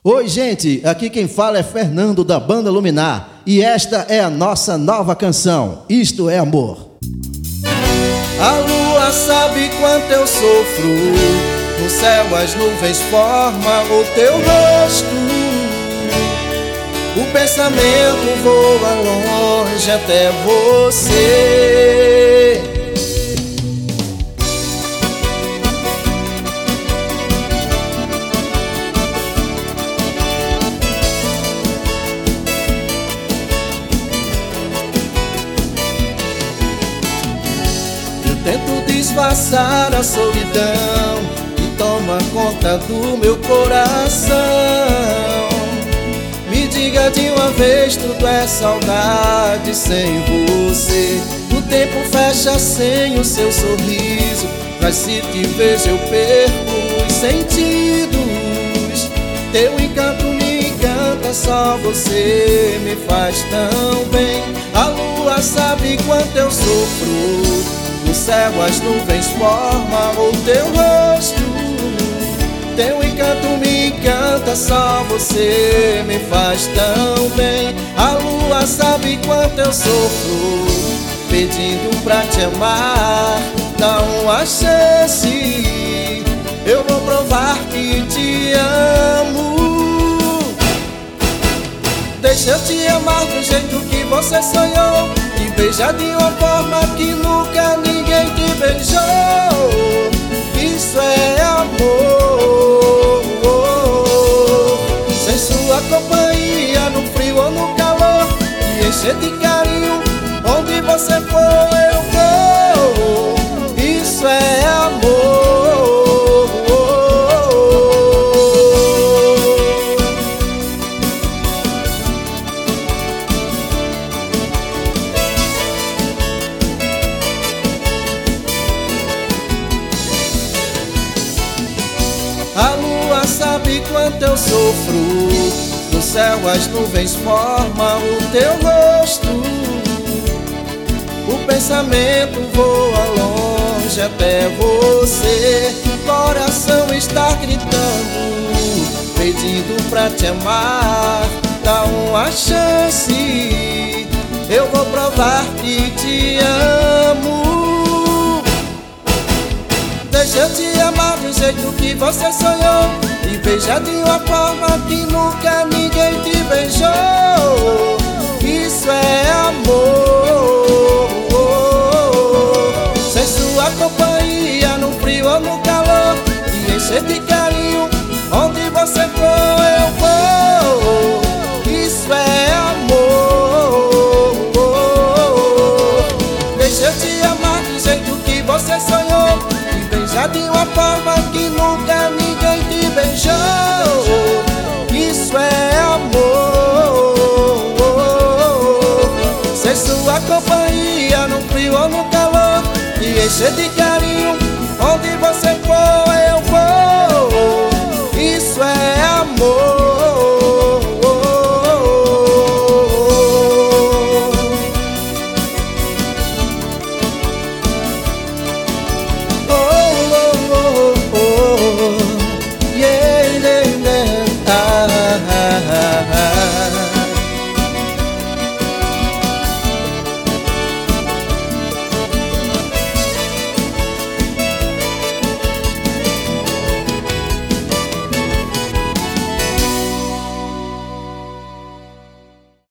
Oi, gente, aqui quem fala é Fernando da Banda Luminar e esta é a nossa nova canção, Isto é Amor. A lua sabe quanto eu sofro, no céu as nuvens formam o teu rosto. O pensamento voa longe até você. Tento disfarçar a solidão que toma conta do meu coração. Me diga de uma vez, tudo é saudade sem você. O tempo fecha sem o seu sorriso, mas se te vejo eu perco os sentidos. Teu encanto me encanta, só você me faz tão bem. A lua sabe quanto eu sofro, no céu as nuvens formam o teu rosto. Teu encanto me encanta, só você me faz tão bem. A lua sabe quanto eu sofro, pedindo pra te amar. Dá uma chance, eu vou provar que te amo. Deixa eu te amar do jeito que você sonhou, te beijar de uma forma que nunca ninguém te beijou. Isso é amor. Sem sua companhia, no frio ou no calor, te encher de carinho, onde você for eu vou. Isso é amor. A lua sabe quanto eu sofro, no céu as nuvens formam o teu rosto. O pensamento voa longe até você. O coração está gritando, pedindo pra te amar. Dá uma chance, eu vou provar que te amo. Deixa eu te amar do jeito que você sonhou, e beijar de uma forma que nunca ninguém te beijou. Isso é amor. Sem sua companhia, no frio ou no calor, te encher de carinho, onde você for eu vou. Isso é amor. Deixa eu te amar do jeito que você sonhou, beijar de uma forma que nunca ninguém te beijou. Isso é amor. Sem sua companhia, no frio ou no calor, te encher de